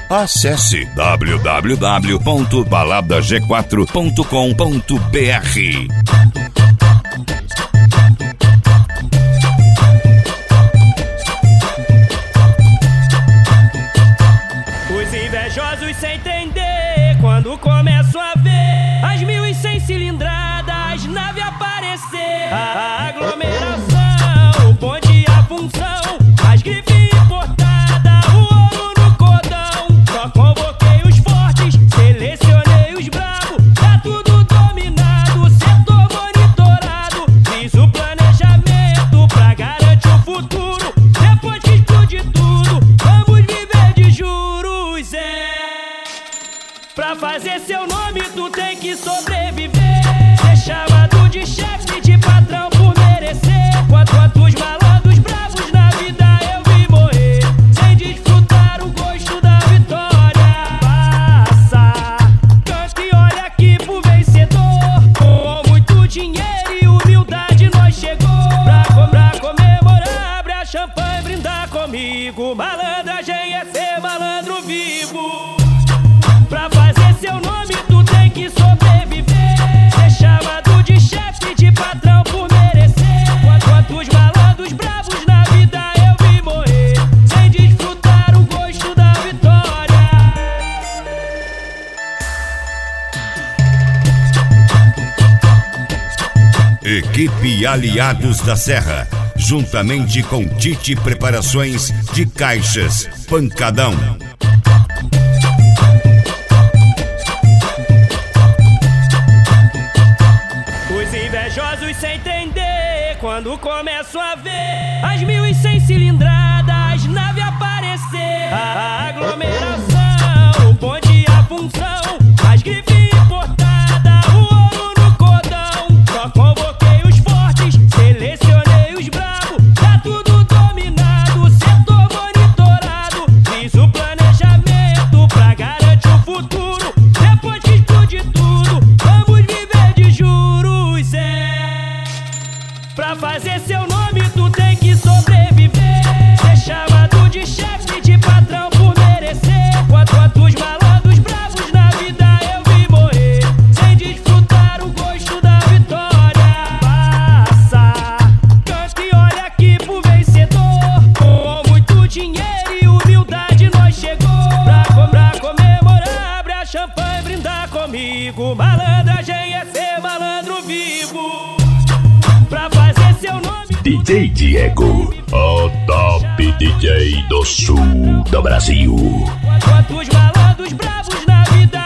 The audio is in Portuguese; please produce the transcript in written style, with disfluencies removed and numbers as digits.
Acesse www.baladag4.com.br. Os invejosos sem entender quando começo a ver as 1.100 cilindradas, nave aparecer. A aglomeração, o bonde e a função, as grifes importadas, o ouro no cordão. Só convoquei os fortes, selecionei os bravos, tá tudo dominado, setor monitorado. Fiz o planejamento pra garantir o futuro. Depois que explode tudo, vamos viver de juros, Pra fazer seu nome tu tem que sobreviver. Ser chamado de chefe, de patrão por merecer. Quantos malandros bravos na vida eu vi morrer sem desfrutar o gosto da vitória. Passa, canta e olha aqui pro vencedor. Com muito dinheiro e humildade nós chegou. Pra comemorar, abre a champanhe e brindar comigo. Malandragem é ser malandro vivo. Pra fazer seu nome tu tem que sobreviver. Ser chamado de chefe, de patrão por merecer. Quantos malandros bravos na vida eu vi morrer sem desfrutar o gosto da vitória. Equipe Aliados da Serra, juntamente com Tite Preparações de Caixas, Pancadão. Os invejosos sem entender quando começo a ver as 1.100 cilindradas, nave aparecer. A aglomeração, o bonde e a função, as grifes importadas, o ouro no cordão. Só convoquei os fortes, selecionei os bravos, tá tudo dominado, setor monitorado. Fiz o planejamento pra garantir o futuro. Depois que explode tudo, vamos viver de juros, Pra fazer seu nome tu tem que sobreviver. Ser chamado de chefe, de patrão por merecer. Quantos malandros bravos na vida eu vi morrer sem desfrutar o gosto da vitória. Passa, canta e olha aqui pro vencedor. Com muito dinheiro e humildade nós chegou. Pra comemorar, abre a champanhe e brindar comigo. Malandragem é ser malandro vivo. Pra fazer seu nome DJ Diego, o top DJ do sul do Brasil. Quantos malandros bravos na vida